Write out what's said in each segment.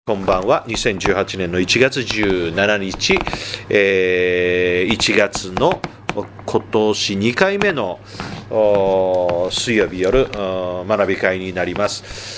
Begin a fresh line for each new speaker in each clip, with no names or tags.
こんばんは。2018年の1月17日、1月の今年2回目の水曜日夜学び会になります。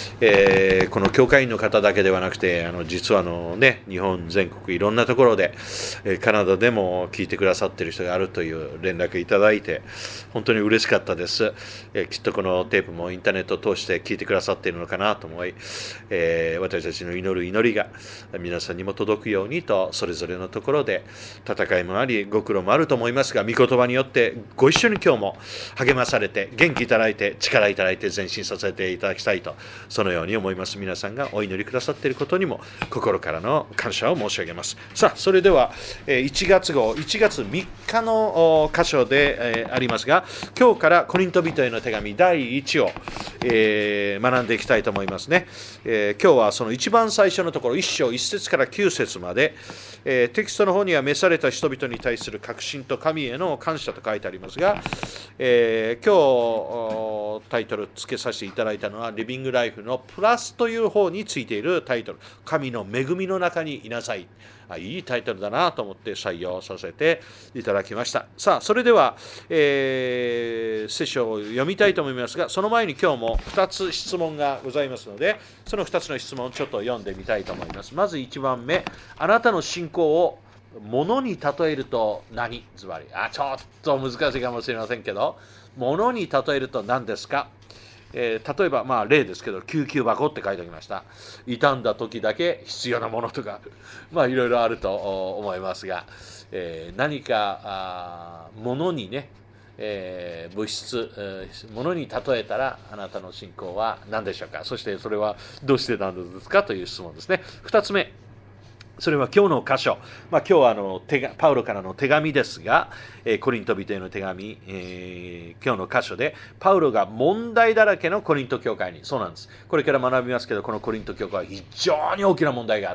この教会員の方だけではなくて、実は日本全国いろんなところで、カナダでも聞いてくださっている人があるという連絡いただいて、本当に嬉しかったです。きっとこのテープもインターネットを通して聞いてくださっているのかなと思い、私たちの祈る祈りが皆さんにも届くようにと、それぞれのところで戦いもあり、ご苦労もあると思いますが、御言葉によってご一緒に今日も励まされて、元気いただいて、力いただいて前進させていただきたいと、そのように思います。皆さんがお祈りくださっていることにも心からの感謝を申し上げます。さあ、それでは1月号1月3日の箇所でありますが、今日からコリント人への手紙第1を学んでいきたいと思いますね。今日はその一番最初のところ、1章1節から9節まで、テキストの方には召された人々に対する確信と神への感謝と書いてありますが、今日タイトル付けさせていただいたのはリビングライフのプラスという方についているタイトル、神の恵みの中にいなさい。いいタイトルだなと思って採用させていただきました。さあ、それでは、聖書を読みたいと思いますが、その前に今日も2つ質問がございますので、その2つの質問をちょっと読んでみたいと思います。まず1番目、あなたの信仰を物に例えると何？ずばり。ちょっと難しいかもしれませんけど、物に例えると何ですか？例えば、例ですけど、救急箱って書いておきました。傷んだ時だけ必要なものとか、いろいろあると思いますが、何か物にね、物質、物に例えたらあなたの信仰は何でしょうか？そしてそれはどうしてなんですかという質問ですね。2つ目、それは今日の箇所、今日はパウロからの手紙ですが、コリント人への手紙、今日の箇所でパウロが問題だらけのコリント教会に、そうなんです、これから学びますけど、このコリント教会は非常に大きな問題があった、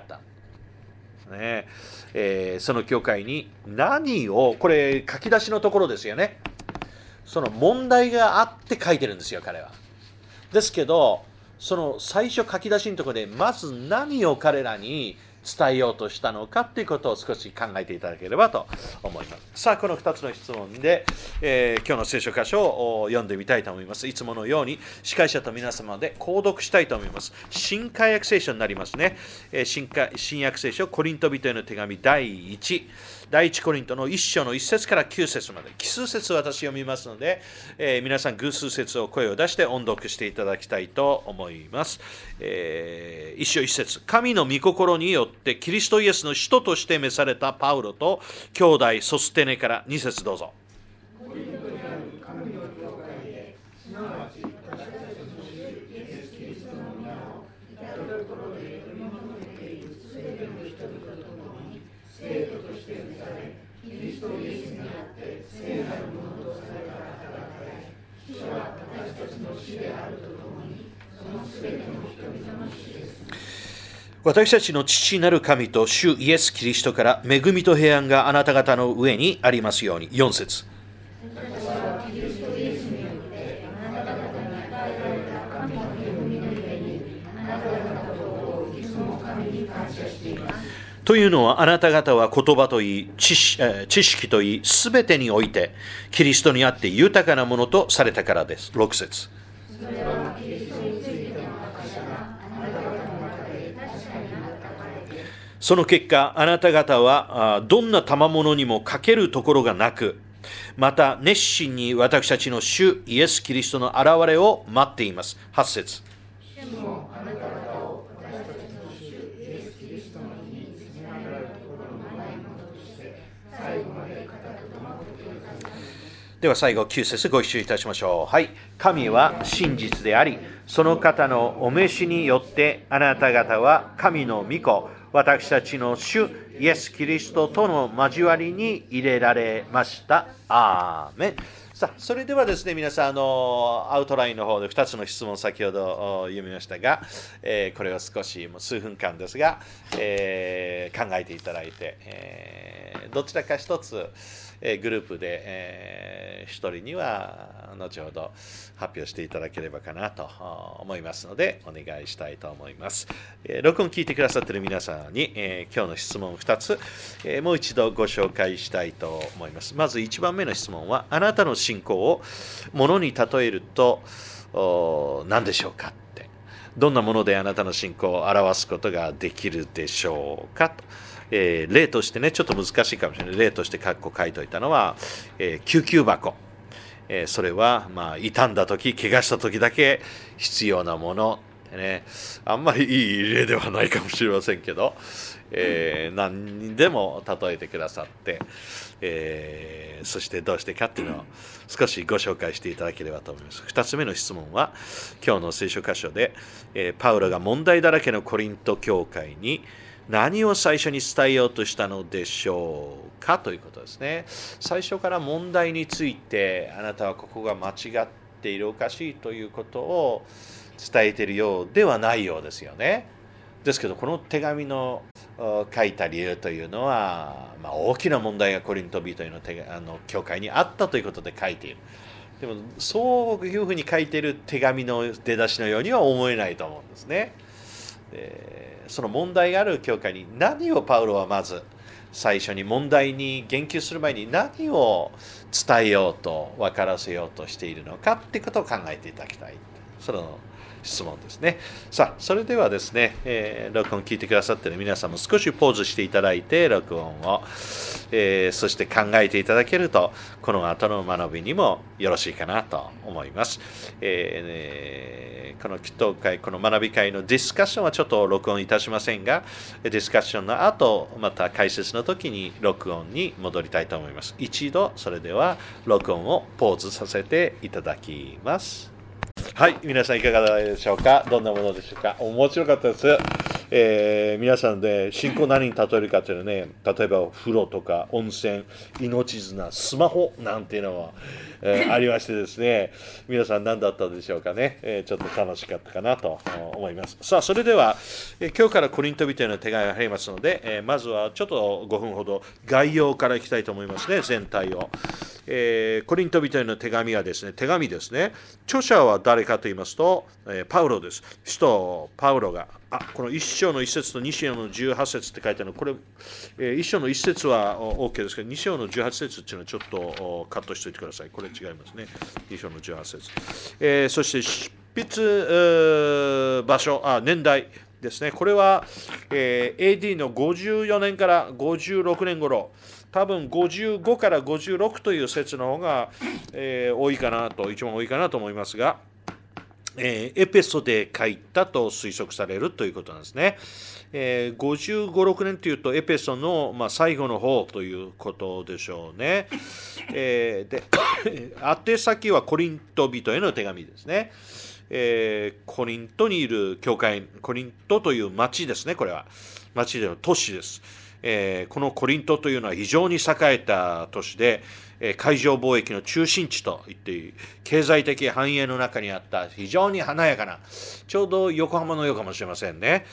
その教会に何を、これ書き出しのところですよね。その問題があって書いてるんですよ、彼は。ですけど、その最初書き出しのところでまず何を彼らに伝えようとしたのかということを少し考えていただければと思います。さあ、この2つの質問で、今日の聖書箇所を読んでみたいと思います。いつものように司会者と皆様で購読したいと思います。新海約聖書になりますね。新約聖書コリント人への手紙第1コリントの1章の1節から9節まで、奇数節私読みますので、皆さん偶数節を声を出して音読していただきたいと思います。1章1節、神の御心によってキリストイエスの使徒として召されたパウロと兄弟ソステネから2節どうぞ。私たちの父なる神と主イエス・キリストから恵みと平安があなた方の上にありますように。4節、というのは、あなた方は言葉といい、知識といい、すべてにおいてキリストにあって豊かなものとされたからです。6節、その結果、あなた方はどんな賜物にも欠けるところがなく、また熱心に私たちの主イエス・キリストの現れを待っています。8節、では最後9節ご一緒いたしましょう。はい。神は真実であり、その方のお召しによってあなた方は神の御子、私たちの主イエス・キリストとの交わりに入れられました。アーメン。さあ、それではですね、皆さんアウトラインの方で2つの質問先ほど読みましたが、これを少しもう数分間ですが、考えていただいて、どちらか一つグループで、 一人には後ほど発表していただければかなと思いますので、お願いしたいと思います。録音聞いてくださっている皆さんに、今日の質問2つ、もう一度ご紹介したいと思います。まず1番目の質問は、あなたの信仰を物に例えると何でしょうかって。どんなものであなたの信仰を表すことができるでしょうかと。例としてね、ちょっと難しいかもしれない。例として書いておいたのは、救急箱。それは、傷んだ時、怪我した時だけ必要なもの。ね、あんまりいい例ではないかもしれませんけど、何にでも例えてくださって、そしてどうしてかっていうのを少しご紹介していただければと思います。2つ目の質問は、今日の聖書箇所で、パウロが問題だらけのコリント教会に何を最初に伝えようとしたのでしょうかということですね。最初から問題について、あなたはここが間違っている、おかしいということを伝えているようではないようですよね。ですけど、この手紙の書いた理由というのは、大きな問題がコリント人の教会にあったということで書いている。でも、そういうふうに書いている手紙の出だしのようには思えないと思うんですね。その問題がある教会に何をパウロはまず最初に問題に言及する前に何を伝えようと分からせようとしているのかってことを考えていただきたい。その質問ですね。さあ、それではですね、録音聞いてくださっている皆さんも少しポーズしていただいて、録音を、そして考えていただけると、この後の学びにもよろしいかなと思います。この祈祷会、この学び会のディスカッションはちょっと録音いたしませんが、ディスカッションの後、また解説の時に録音に戻りたいと思います。一度、それでは録音をポーズさせていただきます。はい、皆さんいかがでしょうか。どんなものでしょうか。面白かったです。皆さんで信仰何に例えるかというのはね、例えば風呂とか温泉、命綱、スマホなんていうのは、ありましてですね、皆さん何だったでしょうかね、ちょっと楽しかったかなと思います。さあ、それでは、今日からコリント人への手紙が入りますので、まずはちょっと5分ほど概要からいきたいと思いますね、全体を。コリント人への手紙はですね、著者は誰かと言いますと、パウロです。使徒パウロが、この1章の1節と2章の18節って書いてあるの、これ、1章の1節は OK ですけど、2章の18節っていうのはちょっとカットしておいてください。これ違いますね。2章の18節。そして執筆場所、年代ですね。これは、AD の54年から56年頃、多分55から56という説の方が、多いかなと、一番多いかなと思いますが、エペソで書いたと推測されるということなんですね。55、6年というとエペソの、最後の方ということでしょうね。で宛先はコリント人への手紙ですね。コリントにいる教会、コリントという町ですね。これは町での都市です。このコリントというのは非常に栄えた都市で、海上貿易の中心地と言っていい、経済的繁栄の中にあった非常に華やかな、ちょうど横浜のようかもしれませんね、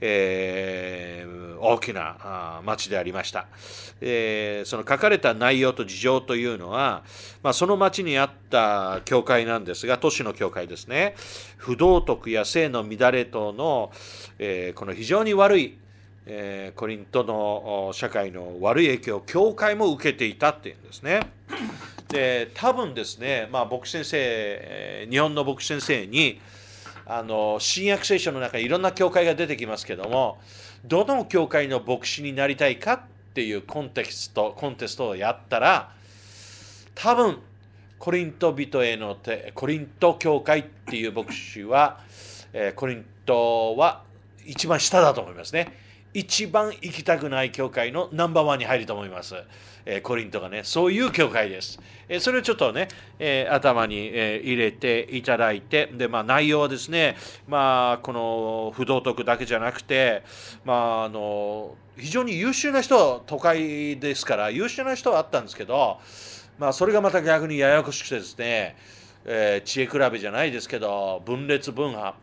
大きな町でありました。その書かれた内容と事情というのは、その町にあった教会なんですが、都市の教会ですね。不道徳や性の乱れ等の、この非常に悪いコリントの社会の悪い影響を教会も受けていたっていうんですね。で、多分ですね、牧師先生、日本の牧師先生に新約聖書の中にいろんな教会が出てきますけども、どの教会の牧師になりたいかっていうコンテストをやったら、多分コリント教会っていう牧師は、コリントは一番下だと思いますね。一番行きたくない教会のナンバーワンに入ると思います。コリントがね、そういう教会です。それをちょっとね、頭に入れていただいて、で、内容はですね、この不道徳だけじゃなくて、非常に優秀な人、都会ですから優秀な人はあったんですけど、それがまた逆にややこしくてですね、知恵比べじゃないですけど、分裂分派、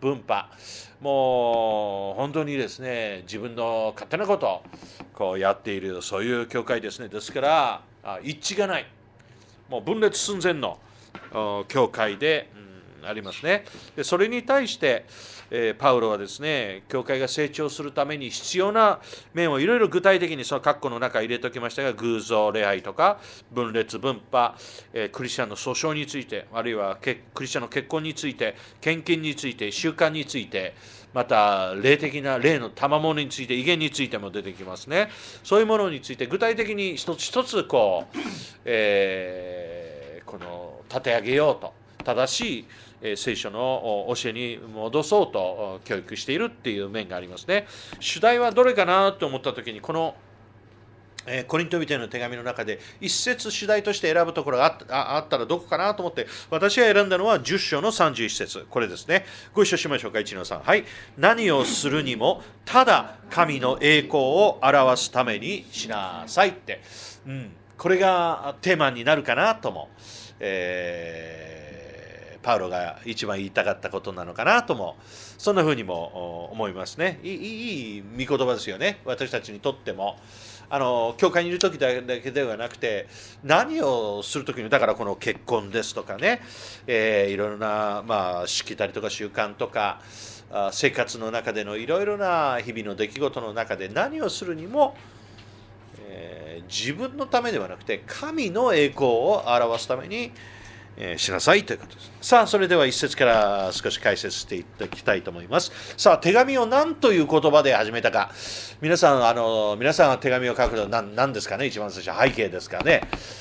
もう本当にですね、自分の勝手なことをこうやっている、そういう教会ですね。ですから一致がない。 もう分裂寸前の教会で、ありますね。でそれに対して、パウロはですね、教会が成長するために必要な面をいろいろ具体的にその括弧の中に入れておきましたが、偶像礼拝とか分裂分派、クリスチャンの訴訟について、あるいはクリスチャンの結婚について、献金について、習慣について、また霊的な霊の賜物について、威厳についても出てきますね。そういうものについて具体的に一つ一つこの立て上げようと、正しい聖書の教えに戻そうと教育しているっていう面がありますね。主題はどれかなと思った時に、このコリント人への手紙の中で一節主題として選ぶところがあったらどこかなと思って、私が選んだのは10章の31節、これですね。ご一緒しましょうか。1の3。はい。何をするにもただ神の栄光を表すためにしなさいって、これがテーマになるかなとも、パウロが一番言いたかったことなのかなとも、そんなふうにも思いますね。いい御言葉ですよね。私たちにとっても教会にいる時だけではなくて、何をする時に、だからこの結婚ですとかね、いろいろな、しきたりとか習慣とか生活の中でのいろいろな日々の出来事の中で何をするにも、自分のためではなくて神の栄光を表すためにしなさいということです。さあ、それでは一節から少し解説していただきたいと思います。さあ、手紙を何という言葉で始めたか。皆さんが手紙を書くのは何ですかね。一番最初、背景ですかね。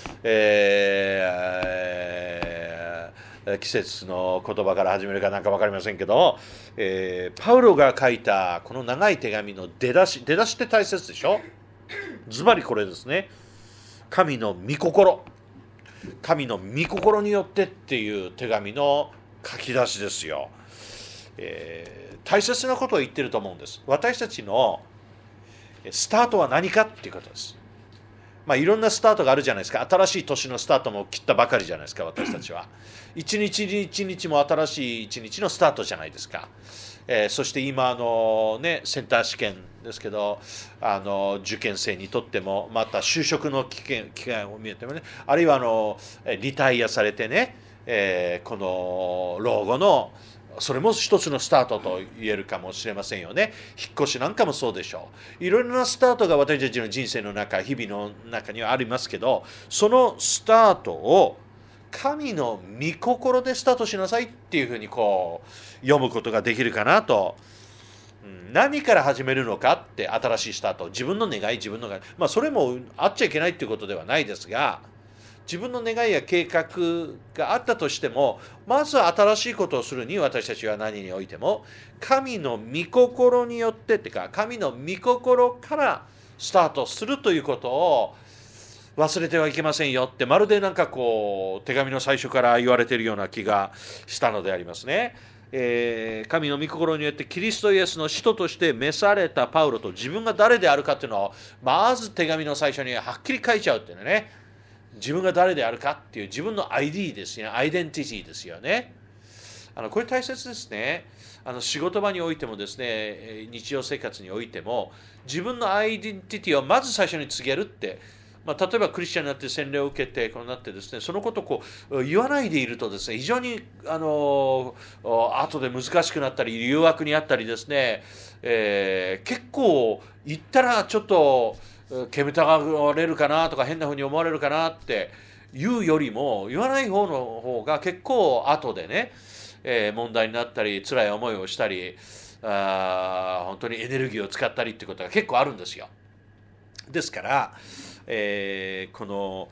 季節の言葉から始めるかなんか分かりませんけど、パウロが書いたこの長い手紙の出だしって大切でしょ。ズバリこれですね。神の御心によってっていう手紙の書き出しですよ。大切なことを言ってると思うんです。私たちのスタートは何かっていうことです。いろんなスタートがあるじゃないですか。新しい年のスタートも切ったばかりじゃないですか、私たちは。一日一日も新しい一日のスタートじゃないですか。そして今センター試験ですけど、受験生にとっても、また就職の機会を見えてもね、あるいはリタイアされてね、この老後のそれも一つのスタートと言えるかもしれませんよね。引っ越しなんかもそうでしょう。いろいろなスタートが私たちの人生の中、日々の中にはありますけど、そのスタートを神の御心でスタートしなさいっていうふうに読むことができるかなと。何から始めるのかって、新しいスタート、自分の願い、それもあっちゃいけないっていうことではないですが、自分の願いや計画があったとしても、まず新しいことをするに、私たちは何においても神の御心によってってか、神の御心からスタートするということを忘れてはいけませんよって、まるで手紙の最初から言われているような気がしたのでありますね。神の御心によってキリストイエスの使徒として召されたパウロと、自分が誰であるかっていうのをまず手紙の最初にはっきり書いちゃうっていうのね。自分が誰であるかっていう自分の ID ですよね。アイデンティティですよね。これ大切ですね。仕事場においてもですね、日常生活においても、自分のアイデンティティをまず最初に告げるって、例えばクリスチャンになって洗礼を受けてこうなってですね、そのことを言わないでいるとですね、非常に後で難しくなったり、誘惑にあったりですね、結構言ったらちょっと煙たがられるかなとか、変な風に思われるかなって言うよりも、言わない方の方が結構後でね、問題になったり、辛い思いをしたり、本当にエネルギーを使ったりっていうことが結構あるんですよ。ですから、この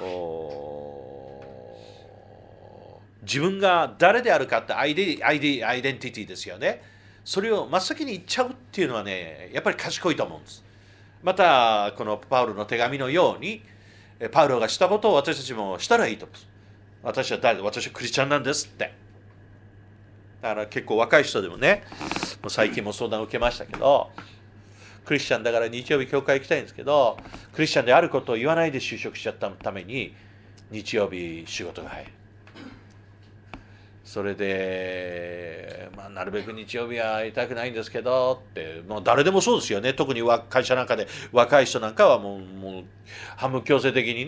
自分が誰であるかってアイデンティティですよね。それを真っ先に言っちゃうっていうのはね、やっぱり賢いと思うんです。またこのパウロの手紙のように、パウロがしたことを私たちもしたらいいと思うんです。私はクリスチャンなんですって。だから結構若い人でもね、もう最近も相談を受けましたけど、クリスチャンだから日曜日教会行きたいんですけど、クリスチャンであることを言わないで就職しちゃったために日曜日仕事が入る。それで、なるべく日曜日は会いたくないんですけどって、もう誰でもそうですよね。特に会社なんかで若い人なんかはもう半分強制的にね、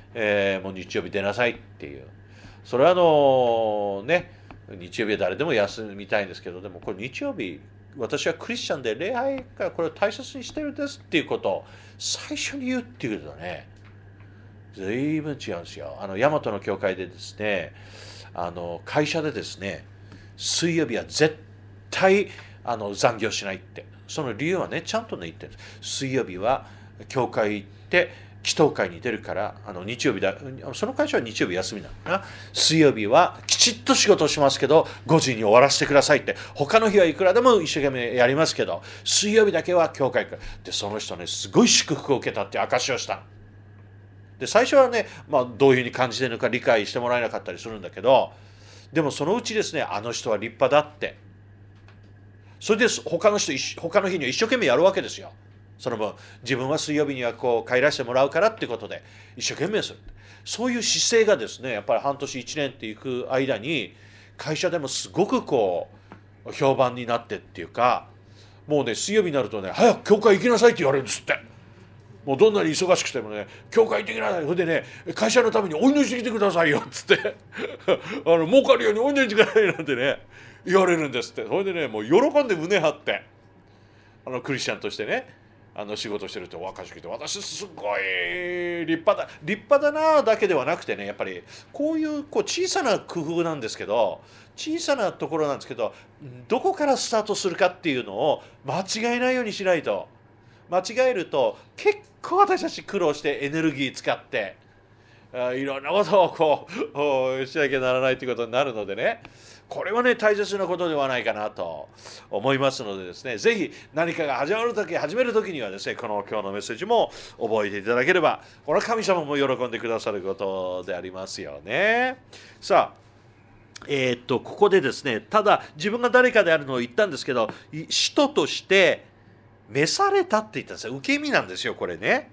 もう日曜日出なさいっていう。それは日曜日は誰でも休みたいんですけど、でもこれ日曜日、私はクリスチャンで礼拝からこれを大切にしてるんですっていうことを最初に言うっていうことね、随分違うんですよ。大和の教会でですね、会社でですね、水曜日は絶対残業しないって。その理由はね、ちゃんとね言ってるんです。水曜日は教会行って祈祷会に出るから、日曜日だ、その会社は日曜日休みなのかな。水曜日はきちっと仕事をしますけど、5時に終わらせてくださいって。他の日はいくらでも一生懸命やりますけど、水曜日だけは教会行く。で、その人ね、すごい祝福を受けたって証しをした。で、最初はね、どういうふうに感じてるのか理解してもらえなかったりするんだけど、でもそのうちですね、あの人は立派だって。それで他の日には一生懸命やるわけですよ。その分、自分は水曜日には帰らせてもらうからってことで、一生懸命する。そういう姿勢がですね、やっぱり半年1年っていく間に、会社でもすごく評判になってっていうか、もうね、水曜日になるとね、早く教会行きなさいって言われるんですって。もうどんなに忙しくてもね、教会行ってきなさい。それでね、会社のためにお祈りしてきてくださいよっつって儲かるようにお祈りしてくださいなんてね、言われるんですって。それでね、もう喜んで胸張ってクリスチャンとしてね、仕事してると若しくて、私すごい立派だなだけではなくてね、やっぱりこういう小さな工夫なんですけど、小さなところなんですけど、どこからスタートするかっていうのを間違えないようにしないと。間違えると結構私たち苦労してエネルギー使っていろんなことをしなきゃならないということになるのでね、これはね大切なことではないかなと思いますのでですね、ぜひ何かが始める時にはですね、今日のメッセージも覚えていただければ、これは神様も喜んでくださることでありますよね。さあここでですね、ただ自分が誰かであるのを言ったんですけど、使徒として召されたって言ったんですよ。受け身なんですよ、これね。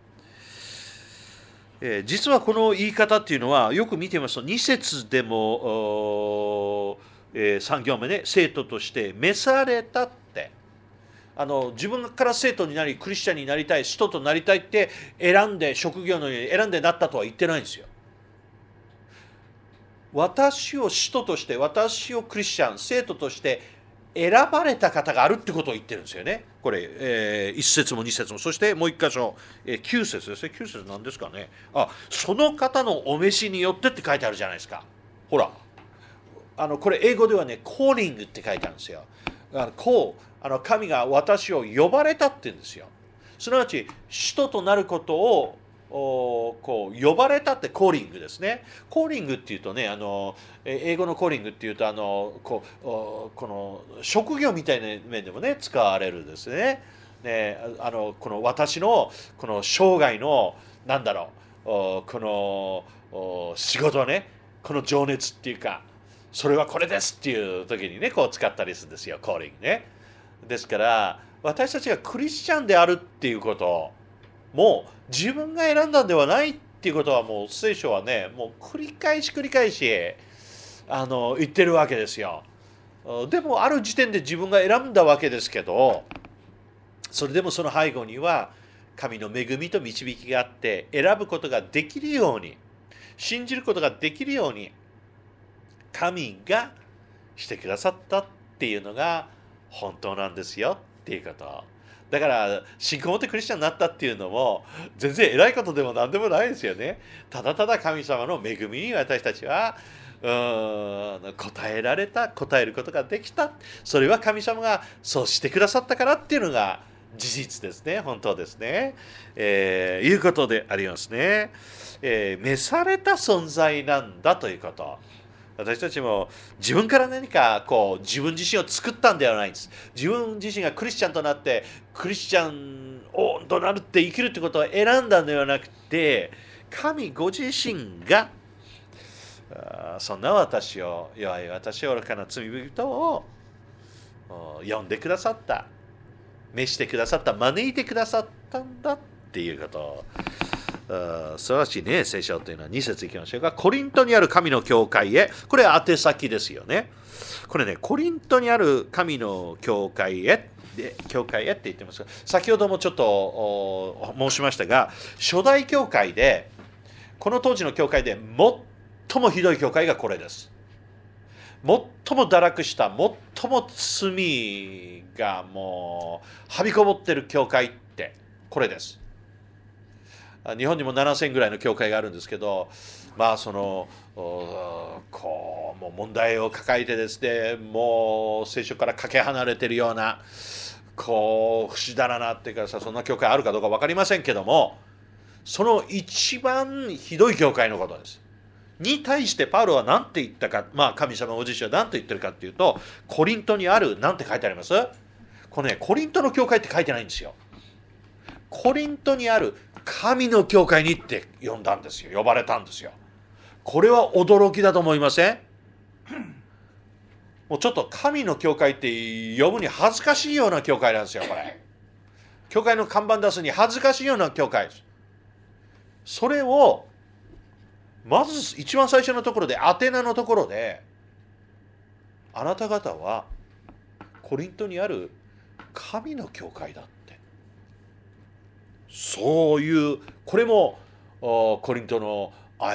実はこの言い方っていうのはよく見てみますと、2節でも3行目ね、生徒として召されたって、自分から生徒になりクリスチャンになりたい、使徒となりたいって選んで、職業のように選んでなったとは言ってないんですよ。私を使徒として、私をクリスチャン、生徒として選ばれた方があるってことを言ってるんですよね。これ、1節も2節も、そしてもう一箇所、9節ですね。9節なんですかね。その方のお召しによってって書いてあるじゃないですか。ほら、これ英語ではね、コーリングって書いてあるんですよ。神が私を呼ばれたって言うんですよ。すなわち、使徒となることを呼ばれたってコーリングですね。コーリングっていうとね、英語のコーリングっていうとこの職業みたいな面でもね使われるですね。この私のこの生涯のこの仕事ね、この情熱っていうか、それはこれですっていう時にね使ったりするんですよ、コーリングね。ですから私たちがクリスチャンであるっていうこともう自分が選んだんではないっていうことは、もう聖書はね、もう繰り返し言ってるわけですよ。でもある時点で自分が選んだわけですけど、それでもその背後には神の恵みと導きがあって、選ぶことができるように、信じることができるように神がしてくださったっていうのが本当なんですよっていうこと。だから信仰を持ってクリスチャンになったっていうのも全然偉いことでも何でもないですよね。ただただ神様の恵みに私たちは応えることができた。それは神様がそうしてくださったからっていうのが事実ですね。本当ですね。いうことでありますね。召された存在なんだということ。私たちも自分から何か自分自身を作ったんではないんです。自分自身がクリスチャンとなってクリスチャンとなるって生きるってことを選んだんではなくて、神ご自身がそんな弱い私を愚かな罪人を呼んでくださった、召してくださった、招いてくださったんだっていうこと。素晴らしいね。聖書というのは2節いきましょうか。コリントにある神の教会へ、これは宛先ですよね。これね、コリントにある神の教会へって言ってますが、先ほどもちょっと申しましたが、初代教会でこの当時の教会で最もひどい教会がこれです。最も堕落した、最も罪がもうはびこぼってる教会ってこれです。日本にも7000ぐらいの教会があるんですけど、こうもう問題を抱えてですね、もう聖書からかけ離れてるような、こう不死だらなっていうかさ、そんな教会あるかどうか分かりませんけども、その一番ひどい教会のことです。に対してパウロは何て言ったか、神様ご自身は何て言ってるかっていうと、コリントにある、何て書いてあります？これね、コリントの教会って書いてないんですよ。コリントにある神の教会にって呼んだんですよ。呼ばれたんですよ。これは驚きだと思いません？もうちょっと神の教会って呼ぶに恥ずかしいような教会なんですよ、これ。教会の看板出すに恥ずかしいような教会です。それをまず一番最初のところで、アテナのところで、あなた方はコリントにある神の教会だって、そういう、これもコリントの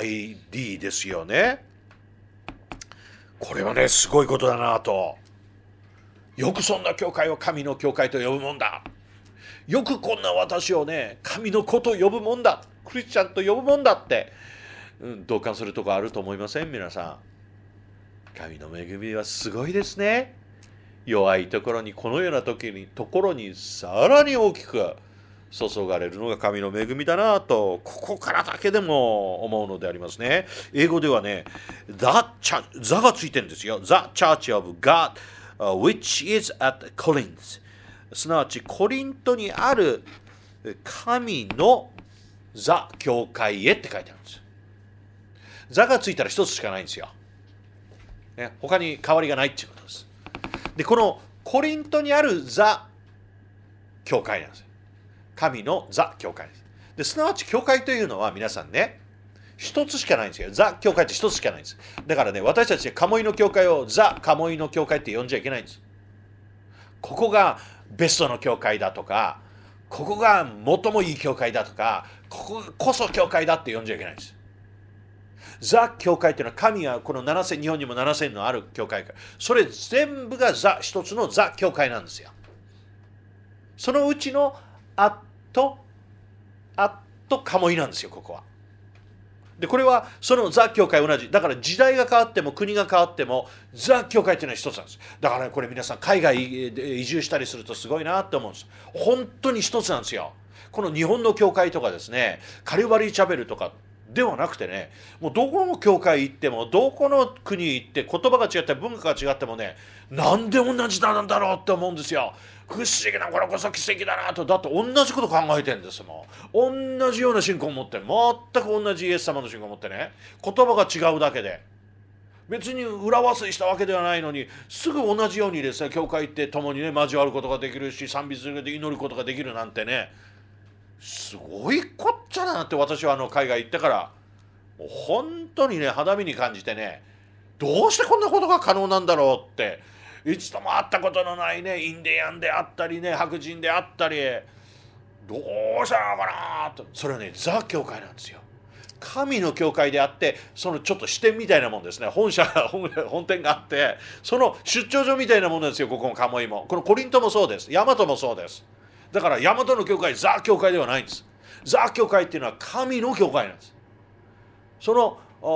ID ですよね。これはね、すごいことだなと。よくそんな教会を神の教会と呼ぶもんだ。よくこんな私をね、神の子と呼ぶもんだ。クリスチャンと呼ぶもんだって、同感するところあると思いません？皆さん。神の恵みはすごいですね。弱いところに、このようなところにさらに大きく注がれるのが神の恵みだなと、ここからだけでも思うのでありますね。英語ではね、ザがついてるんですよ。The Church of God, which is at Corinth。すなわちコリントにある神のザ教会へって書いてあるんです。ザがついたら一つしかないんですよ。ね、他に代わりがないっていうことです。で、このコリントにあるザ教会なんです。神のザ教会です。で、すなわち教会というのは皆さんね、一つしかないんですよ。ザ教会って一つしかないんです。だからね、私たちカモイの教会をザカモイの教会って呼んじゃいけないんです。ここがベストの教会だとか、ここが最もいい教会だとか、こここそ教会だって呼んじゃいけないんです。ザ教会っていうのは、神がこの7000、日本にも7000のある教会が、それ全部が一つのザ教会なんですよ。そのうちのあっとカモイなんですよ、ここは。で、これはそのザ教会同じ。だから時代が変わっても国が変わっても、ザ教会っていうのは一つなんです。だからね、これ皆さん海外で移住したりするとすごいなって思うんです。本当に一つなんですよ。この日本の教会とかですね、カリバリーチャペルとかではなくてね、もうどこの教会行っても、どこの国行って言葉が違って文化が違ってもね、なんで同じなんだろうって思うんですよ。不思議な、これこそ奇跡だなと。だって同じこと考えてるんですもん。同じような信仰を持って、全く同じイエス様の信仰を持ってね、言葉が違うだけで、別に裏忘れしたわけではないのに、すぐ同じようにですね、教会行って共にね、交わることができるし、賛美するで祈ることができるなんてね、すごいこっちゃだなって、私は海外行ってからもう本当にね、肌身に感じてね、どうしてこんなことが可能なんだろうって、一度も会ったことのないね、インディアンであったりね、白人であったり、どうしたのかなと。それはね、ザ教会なんですよ。神の教会であって、そのちょっと支店みたいなもんですね。本店があって、その出張所みたいなもんですよ。ここのカモイも、このコリントもそうです。ヤマトもそうです。だからヤマトの教会、ザ教会ではないんです。ザ教会っていうのは神の教会なんです。その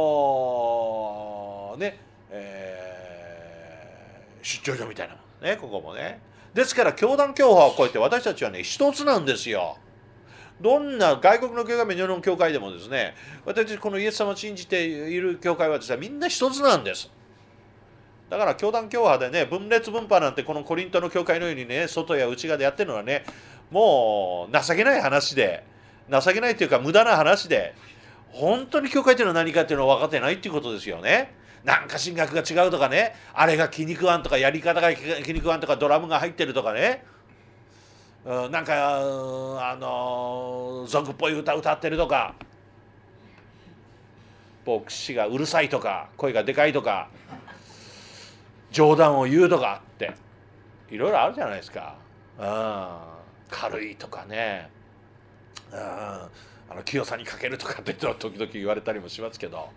出張所みたいなものね、ここもね。ですから教団教派を超えて私たちはね、一つなんですよ。どんな外国の教会も日本の教会でもですね、私たちこのイエス様を信じている教会はですね、みんな一つなんです。だから教団教派でね、分裂分派なんてこのコリントの教会のようにね、外や内側でやってるのはね、もう情けない話で、情けないというか無駄な話で、本当に教会というのは何かというのを分かってないっていうことですよね。なんか神学が違うとかね、あれが気に食わんとか、やり方が気に食わんとか、ドラムが入ってるとかね、なんか俗っぽい歌歌ってるとか、牧師がうるさいとか、声がでかいとか、冗談を言うとかっていろいろあるじゃないですか。軽いとかね、 清さにかけるとかって時々言われたりもしますけど、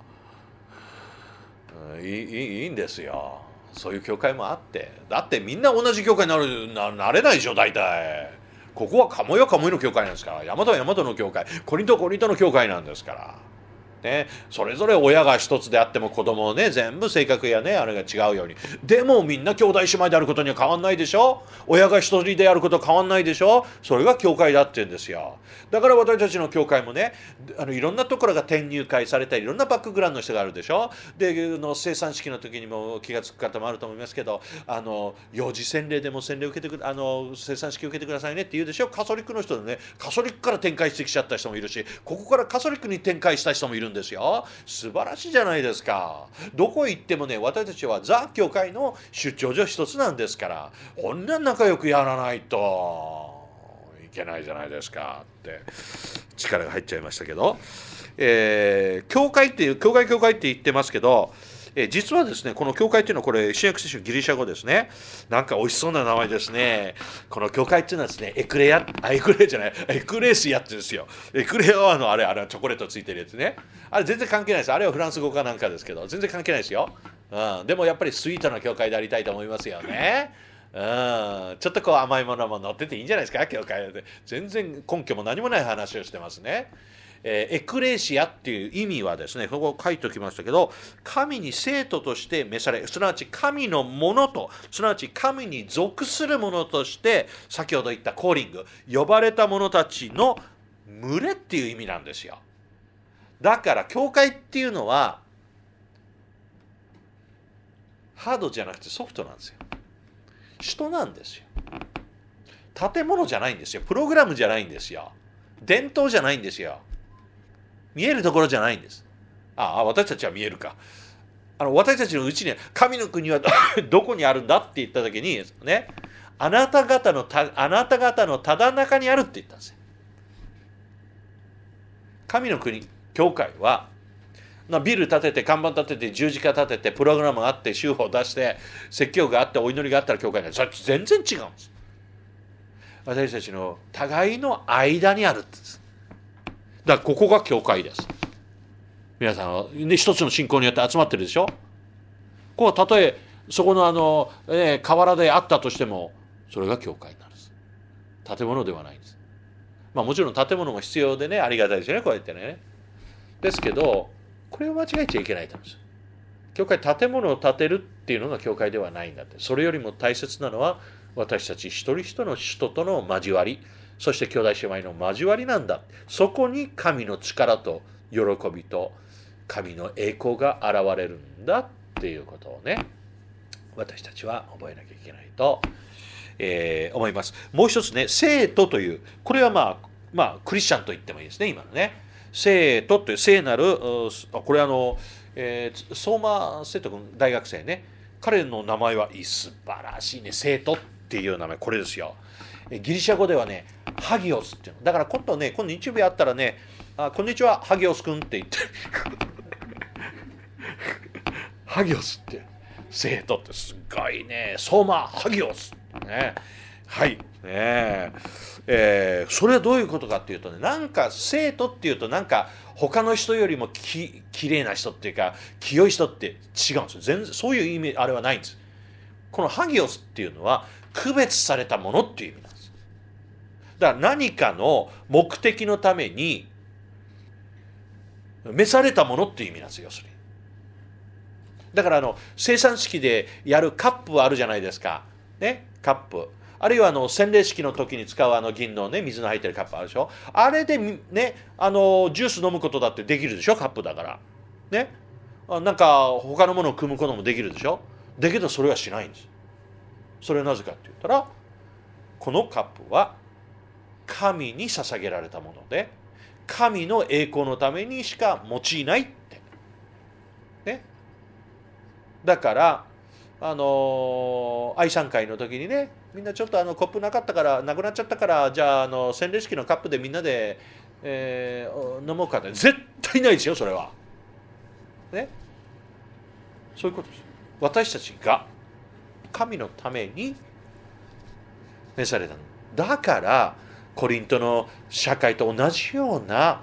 いいんですよ。そういう教会もあって。だってみんな同じ教会になれないでしょ、大体。ここはカモよカモよの教会なんですから、大和は大和の教会、コリントはコリントの教会なんですから。ね、それぞれ親が一つであっても子供ね、全部性格やね、あれが違うように。でもみんな兄弟姉妹であることには変わんないでしょ。親が一人であることは変わんないでしょ。それが教会だって言うんですよ。だから私たちの教会もね、いろんなところが転入会されたり、いろんなバックグラウンドの人があるでしょ。で、生産式の時にも気がつく方もあると思いますけど、幼児洗礼でも洗礼受けて生産式受けてくださいねって言うでしょ。カソリックの人でね、カソリックから展開してきちゃった人もいるし、ここからカソリックに展開した人もいるんですよ。素晴らしいじゃないですか。どこ行ってもね、私たちはザ・教会の出張所一つなんですから、こんな仲良くやらないといけないじゃないですかって力が入っちゃいましたけど、教会って言ってますけど、実はですね、この教会っていうのはこれ新約聖書ギリシャ語ですね。なんか美味しそうな名前ですね。この教会っていうのはですね、エクレシアってですよ。エクレアはあれチョコレートついてるやつね。あれ全然関係ないです。あれはフランス語かなんかですけど、全然関係ないですよ。でもやっぱりスイートな教会でありたいと思いますよね。ちょっとこう甘いものも乗ってていいんじゃないですか、教会で。全然根拠も何もない話をしてますね。エクレシアっていう意味はですね、ここ書いておきましたけど、神に生徒として召され、すなわち神のものと、すなわち神に属するものとして、先ほど言ったコーリング、呼ばれた者たちの群れっていう意味なんですよ。だから教会っていうのはハードじゃなくてソフトなんですよ。人なんですよ。建物じゃないんですよ。プログラムじゃないんですよ。伝統じゃないんですよ。見えるところじゃないんです。私たちは見えるか。私たちのうちに神の国はどこにあるんだって言った時にね、あなた方のただ中にあるって言ったんですよ。神の国、教会はビル建てて看板建てて十字架建ててプログラムがあって宗法を出して説教があってお祈りがあったら教会がそれ全然違うんです。私たちの互いの間にあるんです。だからここが教会です。皆さんは、ね、一つの信仰によって集まってるでしょ。こうたとえそこの河原であったとしてもそれが教会になるんです。建物ではないんです。もちろん建物も必要でね、ありがたいですよね、こうやってね。ですけどこれを間違えちゃいけないと思うんです。教会、建物を建てるっていうのが教会ではないんだって。それよりも大切なのは私たち一人一人の人との交わり、そして兄弟姉妹の交わりなんだ。そこに神の力と喜びと神の栄光が現れるんだっていうことをね、私たちは覚えなきゃいけないと、思います。もう一つね、聖徒という、これはクリスチャンと言ってもいいですね、今のね。聖徒という聖なる、これ相馬聖徒君、大学生ね、彼の名前は素晴らしいね、聖徒っていう名前、これですよ。ギリシャ語ではね、ハギオスっていうの。だから今度日曜日あったらね、こんにちは、ハギオス君って言って。ハギオスって、生徒ってすごいね、相馬ハギオス。ね、はい。それはどういうことかっていうとね、なんか生徒っていうとなんか他の人よりもきれいな人っていうか、清い人って違うんですよ。全然そういう意味、あれはないんです。このハギオスっていうのは、区別されたものっていう意味なんです。だから何かの目的のために召されたものっていう意味なんですよ、要するに。だから生産式でやるカップあるじゃないですか。ね、カップ。あるいは洗礼式の時に使う銀のね、水の入ってるカップあるでしょ。あれでね、ジュース飲むことだってできるでしょ、カップだから。ね。なんか他のものを汲むこともできるでしょ。だけどそれはしないんです。それはなぜかって言ったら、このカップは神に捧げられたもので、神の栄光のためにしか用いないって。ね。だから、愛産会の時にね、みんなちょっとコップなくなっちゃったから、じゃあ洗礼式のカップでみんなで、飲もうかって。絶対ないですよ、それは。ね。そういうことです。私たちが神のために召されたの。だから、コリントの社会と同じような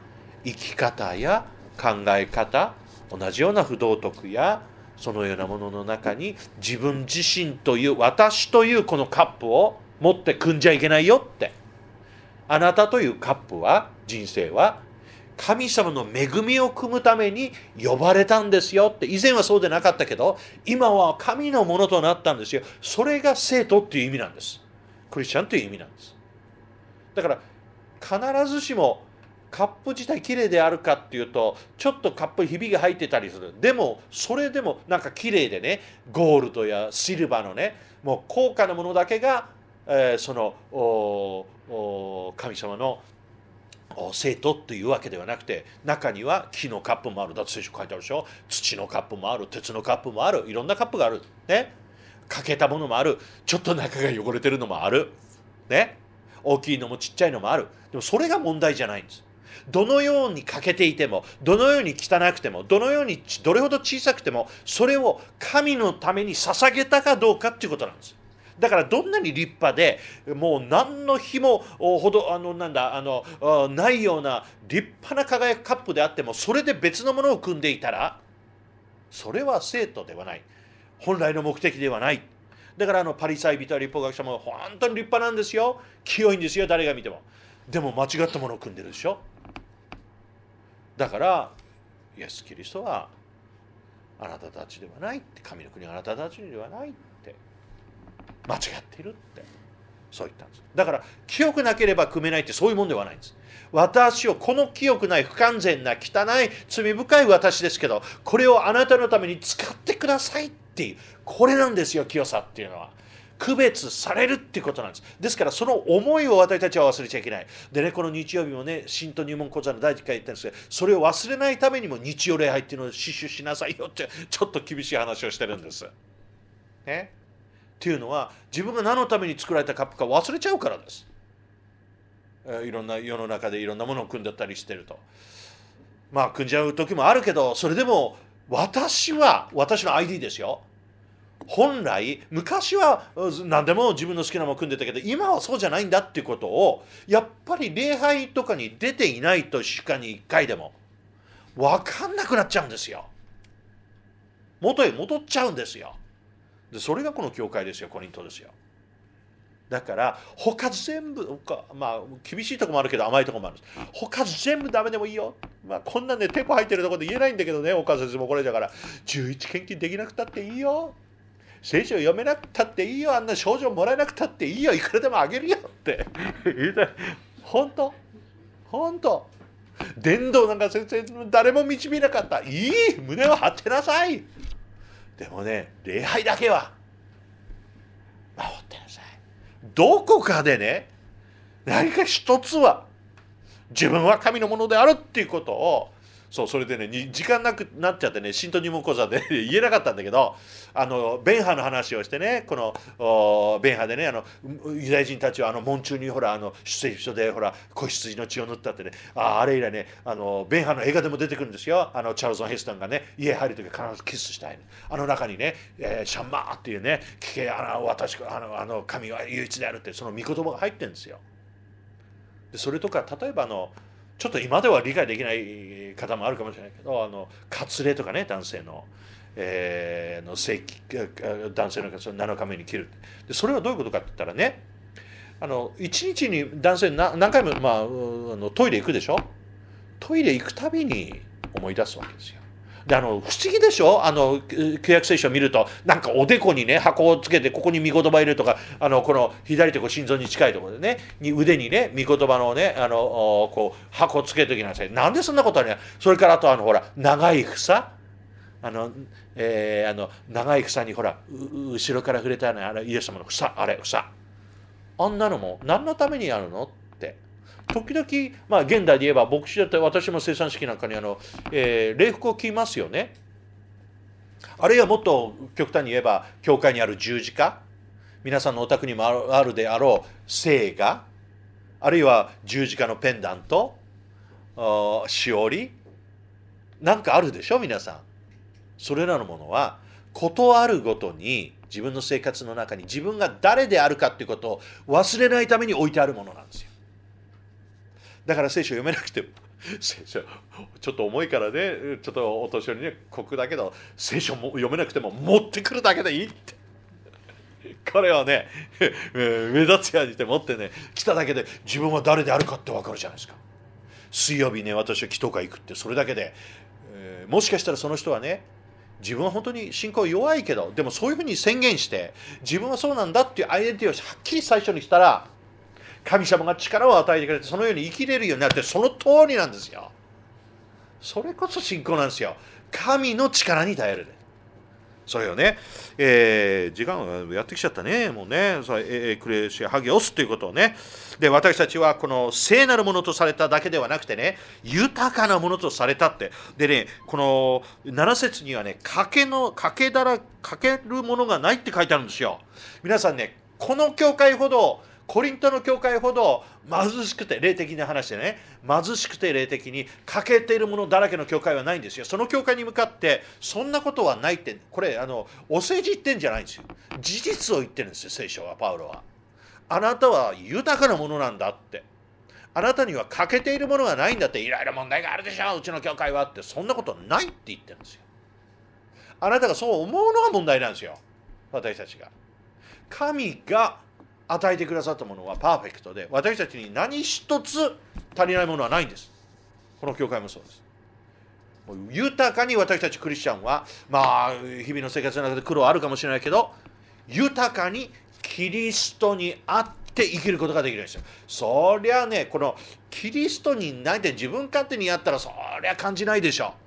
生き方や考え方、同じような不道徳やそのようなものの中に自分自身という私というこのカップを持って汲んじゃいけないよって。あなたというカップは、人生は神様の恵みを汲むために呼ばれたんですよって。以前はそうでなかったけど、今は神のものとなったんですよ。それが生徒っていう意味なんです。クリスチャンという意味なんです。だから必ずしもカップ自体きれいであるかっていうと、ちょっとカップにひびが入ってたりする。でもそれでもなんかきれいでね、ゴールドやシルバーのね、もう高価なものだけが、その神様の生徒というわけではなくて、中には木のカップもある。だって聖書書いてあるでしょ。土のカップもある、鉄のカップもある、いろんなカップがあるね。欠けたものもある、ちょっと中が汚れてるのもあるね。大きいのもちっちゃいのもある。でもそれが問題じゃないんです。どのように欠けていても、どのように汚くても、どれほど小さくても、それを神のために捧げたかどうかっていうことなんです。だからどんなに立派でもう何の日もほどないような立派な輝くカップであっても、それで別のものを組んでいたら、それは生徒ではない、本来の目的ではない。だからパリサイ人や立法学者も本当に立派なんですよ、清いんですよ、誰が見ても。でも間違ったものを組んでるでしょ。だからイエス・キリストはあなたたちではないって、神の国はあなたたちではないって間違っているってそう言ったんです。だから清くなければ組めないってそういうもんではないんです。私を、この清くない不完全な汚い罪深い私ですけど、これをあなたのために使ってくださいっていう、これなんですよ、清さっていうのは。区別されるっていうことなんです。ですからその思いを私たちは忘れちゃいけない。でね、この日曜日もね、信徒入門講座の第1回言ったんですけど、それを忘れないためにも日曜礼拝っていうのを死守しなさいよってちょっと厳しい話をしてるんです。ね。っていうのは、自分が何のために作られたカップか忘れちゃうからです。いろんな世の中でいろんなものを組んでったりしてると、まあ組んじゃう時もあるけど、それでも私の ID ですよ。本来昔は何でも自分の好きなものを組んでたけど、今はそうじゃないんだっていうことを、やっぱり礼拝とかに出ていないと、1週間に1回でも分かんなくなっちゃうんですよ。元へ戻っちゃうんですよ。でそれがこの教会ですよ、コリントですよ。だから他全部、まあ厳しいところもあるけど甘いところもあるんです。他全部ダメでもいいよ。まあこんなね、テコ入ってるところで言えないんだけどね、岡先生もこれだから、11献金できなくたっていいよ。聖書読めなくたっていいよ。あんな賞状もらえなくたっていいよ。いくらでもあげるよって言いたい。本当伝道なんか先生誰も導いなかった。いい、胸を張ってなさい。でもね、礼拝だけは守ってなさい。どこかでね、何か一つは自分は神のものであるっていうことを、それでね、時間なくなっちゃってね、信徒入門講座で言えなかったんだけど、ベンハの話をしてね、このベンハでね、ユダヤ人たちは門中にほら出聖書でほら子羊の血を塗ったってね、あれ以来ね、ベンハの映画でも出てくるんですよ。チャールズ・ヘストンがね、家入る時必ずキスしたい、中にね、シャンマーっていうね、聞け、私神は唯一であるって、その御言葉が入ってるんですよ。でそれとか、例えばちょっと今では理解できない方もあるかもしれないけど、割礼とかね、男性の、男性の7日目に切る。でそれはどういうことかって言ったらね、一日に男性何回も、トイレ行くでしょ。トイレ行くたびに思い出すわけですよ。で不思議でしょ。旧約聖書を見ると、なんかおでこにね箱をつけて、ここに御言葉入れるとか、この左手心臓に近いところでね、腕にね御言葉のねこう箱をつけておきなさい。なんでそんなことあるの。それからあとほら長い房、長い房にほら後ろから触れたようなイエス様の房、房、あんなのも何のためにやるのって。時々、現代で言えば牧師だって私も生産式なんかに礼服を着ますよね。あるいはもっと極端に言えば、教会にある十字架、皆さんのお宅にもあるであろう聖画、あるいは十字架のペンダント、しおり、なんかあるでしょ皆さん。それらのものは事あるごとに自分の生活の中に自分が誰であるかということを忘れないために置いてあるものなんですよ。だから聖書を読めなくても聖書ちょっと重いからね、ちょっとお年寄りにコクだけど聖書も読めなくても持ってくるだけでいいって。これをね目立つようにして持ってね来ただけで自分は誰であるかって分かるじゃないですか。水曜日ね私は祈祷会行くってそれだけで、もしかしたらその人はね自分は本当に信仰弱いけどでもそういうふうに宣言して自分はそうなんだっていうアイデンティティをはっきり最初にしたら神様が力を与えてくれてそのように生きれるようになってその通りなんですよ。それこそ信仰なんですよ。神の力に頼る。それをね、時間がやってきちゃったね。もうね、クレシアハゲオスということをね。で、私たちはこの聖なるものとされただけではなくてね、豊かなものとされたって。でね、この7節にはね、かけるものがないって書いてあるんですよ。皆さんね、この教会ほど、コリントの教会ほど貧しくて霊的な話でね貧しくて霊的に欠けているものだらけの教会はないんですよ。その教会に向かってそんなことはないってこれお世辞言ってんじゃないんですよ。事実を言ってるんですよ聖書はパウロは。あなたは豊かなものなんだって。あなたには欠けているものがないんだって。いろいろ問題があるでしょうちの教会はって。そんなことないって言ってるんですよ。あなたがそう思うのが問題なんですよ。私たちが神が与えてくださったものはパーフェクトで私たちに何一つ足りないものはないんです。この教会もそうです。もう豊かに私たちクリスチャンはまあ日々の生活の中で苦労あるかもしれないけど豊かにキリストにあって生きることができるんですよ。そりゃねこのキリストにないで自分勝手にやったらそりゃ感じないでしょ。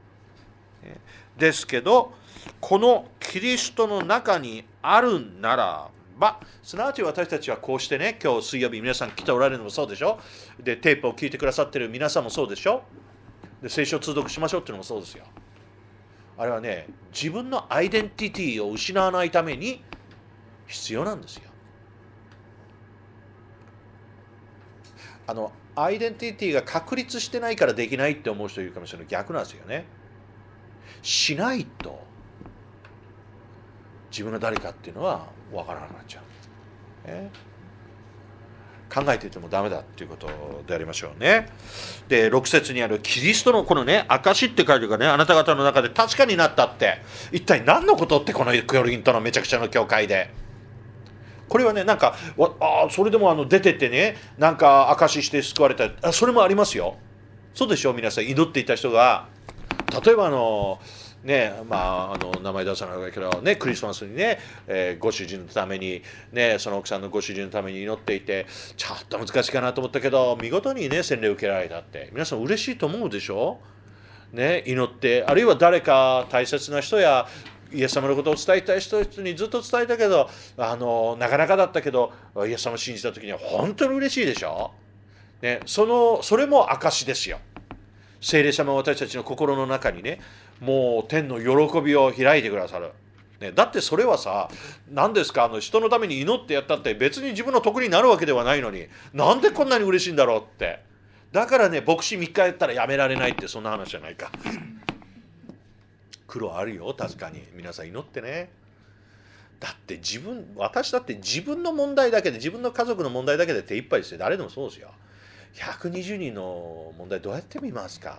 ですけどこのキリストの中にあるならすなわち私たちはこうしてね今日水曜日皆さん来ておられるのもそうでしょ。でテープを聞いてくださってる皆さんもそうでしょ。で聖書を通読しましょうっていうのもそうですよ。あれはね自分のアイデンティティを失わないために必要なんですよ。アイデンティティが確立してないからできないって思う人いるかもしれない。逆なんですよね。しないと自分が誰かっていうのは分からなくなっちゃう、考えていてもダメだっていうことでありましょうね。で6節にあるキリストのこのね証って書いてるからねあなた方の中で確かになったって一体何のことってこのコリントのめちゃくちゃの教会でこれはねなんかそれでも出てってねなんか証して救われたそれもありますよ。そうでしょう。皆さん祈っていた人が例えばね名前出さないけどねクリスマスにね、ご主人のためにねその奥さんのご主人のために祈っていてちょっと難しいかなと思ったけど見事にね洗礼を受けられたって皆さん嬉しいと思うでしょ。ね祈ってあるいは誰か大切な人やイエス様のことを伝えたい人にずっと伝えたけどなかなかだったけどイエス様を信じた時には本当に嬉しいでしょ。ねそれも証ですよ。聖霊様は私たちの心の中にねもう天の喜びを開いてくださる、ね、だってそれはさ何ですか人のために祈ってやったって別に自分の得になるわけではないのになんでこんなに嬉しいんだろうってだからね牧師3日やったらやめられないってそんな話じゃないか苦労あるよ確かに。皆さん祈ってね。だって私だって自分の問題だけで自分の家族の問題だけで手一杯ですよ。誰でもそうですよ。120人の問題どうやって見ますか。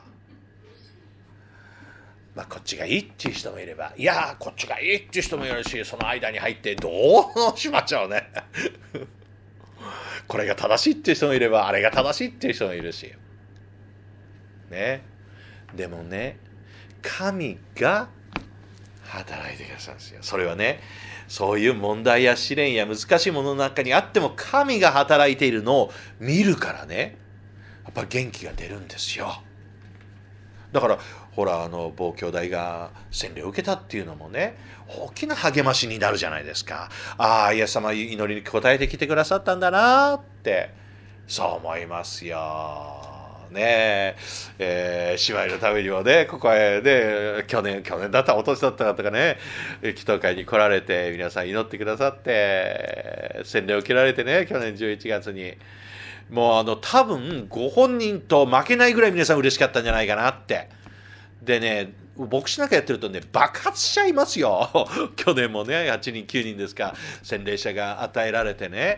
こっちがいいっていう人もいればいやこっちがいいっていう人もいるしその間に入ってどうしましょうねこれが正しいっていう人もいればあれが正しいっていう人もいるしね。でもね神が働いてくださるんですよ。それはねそういう問題や試練や難しいものの中にあっても神が働いているのを見るからねやっぱり元気が出るんですよ。だからほら某兄弟が洗礼を受けたっていうのもね大きな励ましになるじゃないですか。イエス様祈りに応えてきてくださったんだなってそう思いますよね。姉妹のためにもねここへね去年だったらお年だったらとかね祈祷会に来られて皆さん祈ってくださって洗礼を受けられてね去年11月にもう多分ご本人と負けないぐらい皆さん嬉しかったんじゃないかなって。でね牧師なんかやってるとね爆発しちゃいますよ去年もね8人9人ですか洗礼者が与えられてね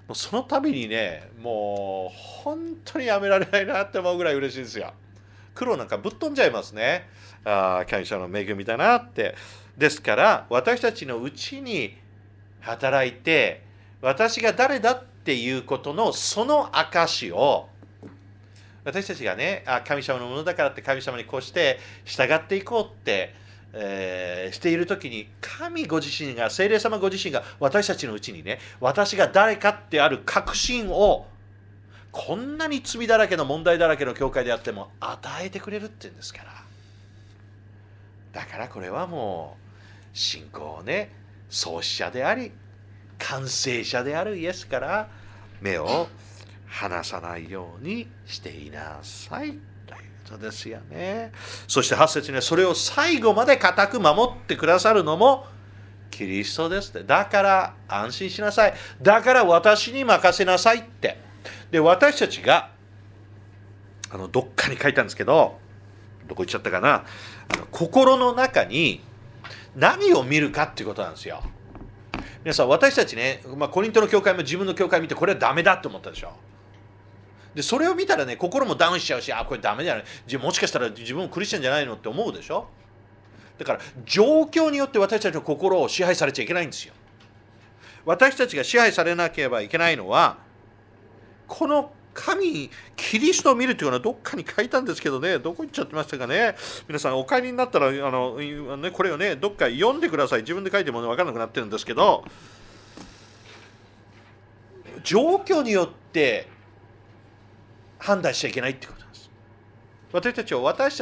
もうその度にね、もう本当にやめられないなって思うぐらい嬉しいですよ。苦労なんかぶっ飛んじゃいますね。感謝の恵みだなって。ですから私たちのうちに働いて、私が誰だっていうことのその証を、私たちがね、神様のものだからって神様にこうして従っていこうって、しているときに、神ご自身が、聖霊様ご自身が私たちのうちにね、私が誰かってある確信を、こんなに罪だらけの問題だらけの教会であっても与えてくれるって言うんですから。だからこれはもう信仰をね、創始者であり完成者であるイエスから目を離さないようにしていなさいということですよね。そして8節にはそれを最後まで固く守ってくださるのもキリストですって。だから安心しなさい。だから私に任せなさいって。で、私たちがどっかに書いたんですけど、どこ行っちゃったかな、心の中に何を見るかっていうことなんですよ。皆さん、私たちね、コリントの教会も自分の教会見てこれはダメだと思ったでしょ。でそれを見たらね、心もダウンしちゃうし、これダメじゃない、もしかしたら自分もクリスチャンじゃないのって思うでしょ。だから状況によって私たちの心を支配されちゃいけないんですよ。私たちが支配されなければいけないのは、この神、キリストを見るというのはどっかに書いたんですけどね、どこ行っちゃってましたかね。皆さんお帰りになったらこれをね、どっか読んでください。自分で書いても分からなくなってるんですけど、状況によって判断しちゃいけないってことなんです。私たちは私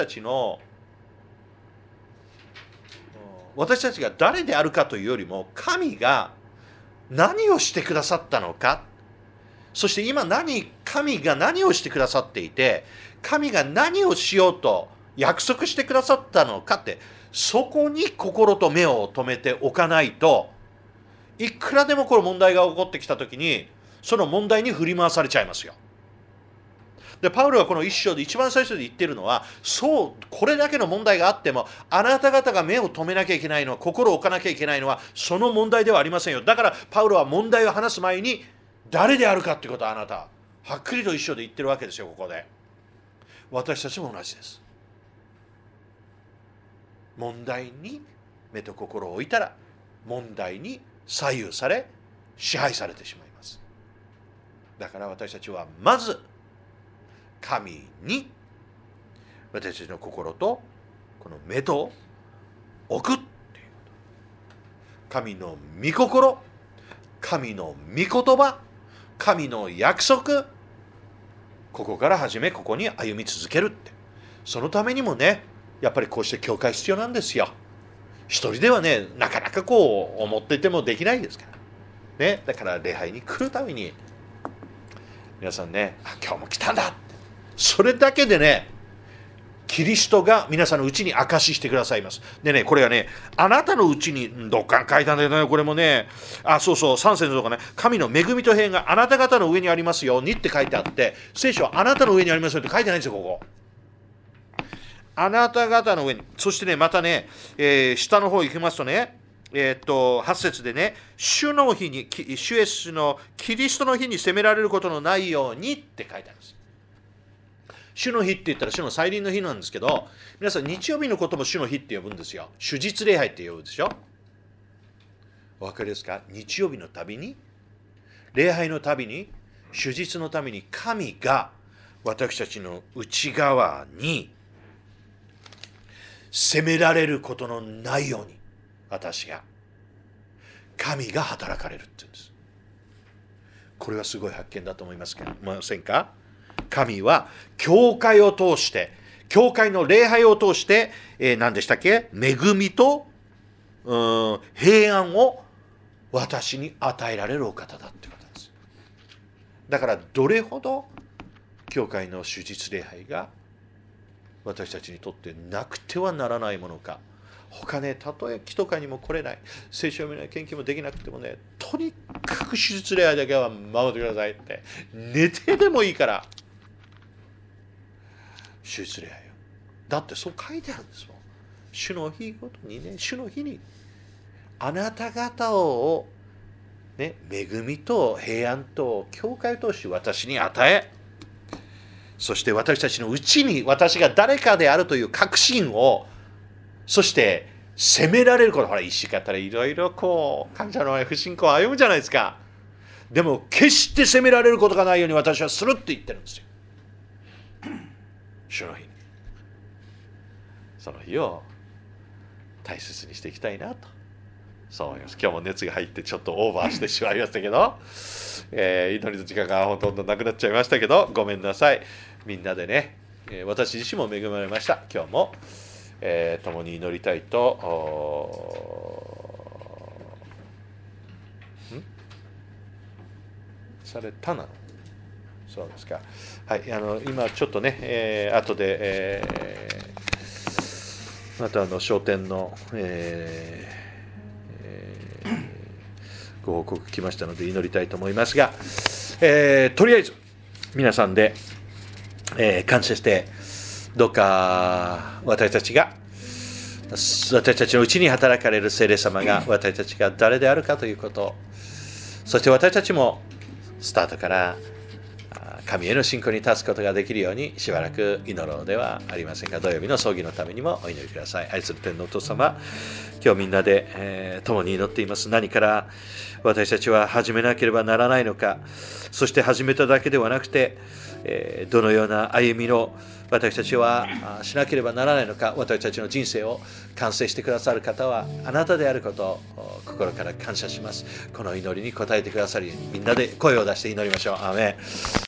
たちが誰であるかというよりも、神が何をしてくださったのか、そして今神が何をしてくださっていて、神が何をしようと約束してくださったのかって、そこに心と目を留めておかないと、いくらでもこの問題が起こってきたときに、その問題に振り回されちゃいますよ。で、パウロはこの一章で一番最初で言っているのは、これだけの問題があっても、あなた方が目を留めなきゃいけないのは、心を置かなきゃいけないのは、その問題ではありませんよ。だからパウロは問題を話す前に、誰であるかということをあなたはっきりと一章で言ってるわけですよ。ここで私たちも同じです。問題に目と心を置いたら、問題に左右され支配されてしまいます。だから私たちはまず神に私たちの心とこの目と置くっていうこと。神の御心、神の御言葉、神の約束、ここから始め、ここに歩み続けるって。そのためにもね、やっぱりこうして教会必要なんですよ。一人ではね、なかなかこう思っていてもできないですからね。だから礼拝に来るために皆さんね、今日も来たんだって、それだけでね、キリストが皆さんのうちに証ししてくださいます。でね、これはね、あなたのうちに、どっかに書いたんだよね、これもね、そうそう、3節とかね、神の恵みと平安があなた方の上にありますようにって書いてあって、聖書はあなたの上にありますよって書いてないんですよ、ここ。あなた方の上に。そしてね、またね、下の方行きますとね、8節でね、主の日に、主イエスのキリストの日に責められることのないようにって書いてあるんです。主の日って言ったら主の再臨の日なんですけど、皆さん日曜日のことも主の日って呼ぶんですよ。主日礼拝って呼ぶでしょ。お分かりですか？日曜日のたびに、礼拝のたびに、主日のために神が私たちの内側に責められることのないように、神が働かれるって言うんです。これはすごい発見だと思いませんか？神は教会を通して、教会の礼拝を通して、何でしたっけ？恵みと平安を私に与えられるお方だってことです。だからどれほど教会の主日礼拝が私たちにとってなくてはならないものか。他ね、たとえ祈祷会にも来れない、聖書を見ない、献金もできなくてもね、とにかく手術礼拝だけは守ってくださいって、寝てでもいいから手術礼拝を。だってそう書いてあるんですもん。主の日ごとにね、主の日にあなた方をね、恵みと平安と教会を通し私に与え、そして私たちのうちに私が誰かであるという確信を、そして責められること、ほら、石方でいろいろこう、感謝の前不信仰を歩むじゃないですか。でも、決して責められることがないように私はするって言ってるんですよ。主の日に。その日を大切にしていきたいなと。そう思います。今日も熱が入ってちょっとオーバーしてしまいましたけど、祈りの時間がほとんどなくなっちゃいましたけど、ごめんなさい。みんなでね、私自身も恵まれました。今日も、共に祈りたいとされたなの。そうですか。はい、今ちょっとね、後で、また商店の、ご報告来ましたので祈りたいと思いますが、とりあえず皆さんで、感謝して、どうか私たちのうちに働かれる聖霊様が私たちが誰であるかということ、そして私たちもスタートから神への信仰に立つことができるようにしばらく祈ろうではありませんか。土曜日の葬儀のためにもお祈りください。愛する天のお父様、今日みんなで、共に祈っています。何から私たちは始めなければならないのか、そして始めただけではなくて、どのような歩みを私たちはしなければならないのか、私たちの人生を完成してくださる方はあなたであることを心から感謝します。この祈りに応えてくださり、みんなで声を出して祈りましょう。アーメン。